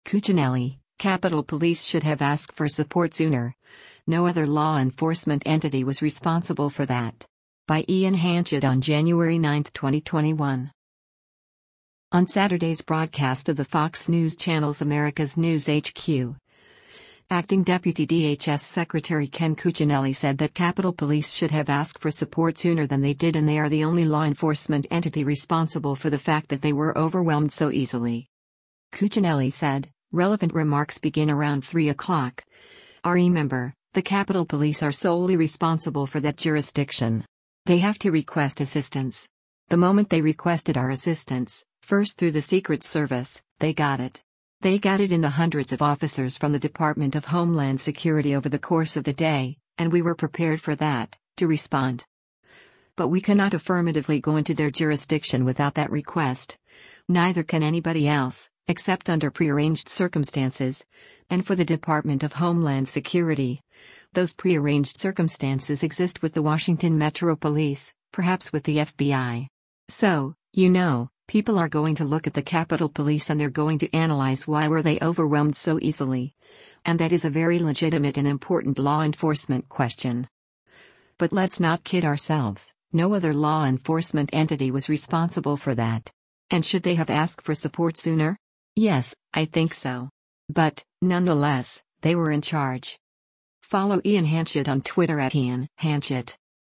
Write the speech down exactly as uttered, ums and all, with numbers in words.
Cuccinelli, Capitol Police should have asked for support sooner. No other law enforcement entity was responsible for that. By Ian Hanchett on January ninth, twenty twenty-one. On Saturday's broadcast of the Fox News Channel's America's News H Q, Acting Deputy D H S Secretary Ken Cuccinelli said that Capitol Police should have asked for support sooner than they did, and they are the only law enforcement entity responsible for the fact that they were overwhelmed so easily. Cuccinelli said, relevant remarks begin around three o'clock. Remember, the Capitol Police are solely responsible for that jurisdiction. They have to request assistance. The moment they requested our assistance, first through the Secret Service, they got it. They got it in the hundreds of officers from the Department of Homeland Security over the course of the day, and we were prepared for that, to respond. But we cannot affirmatively go into their jurisdiction without that request. Neither can anybody else, except under prearranged circumstances. And for the Department of Homeland Security, those prearranged circumstances exist with the Washington Metro Police, perhaps with the F B I. So, you know, people are going to look at the Capitol Police and they're going to analyze why were they overwhelmed so easily. And that is a very legitimate and important law enforcement question. But let's not kid ourselves, no other law enforcement entity was responsible for that. And should they have asked for support sooner? Yes, I think so. But, nonetheless, they were in charge. Follow Ian Hanchett on Twitter at Ian Hanchett.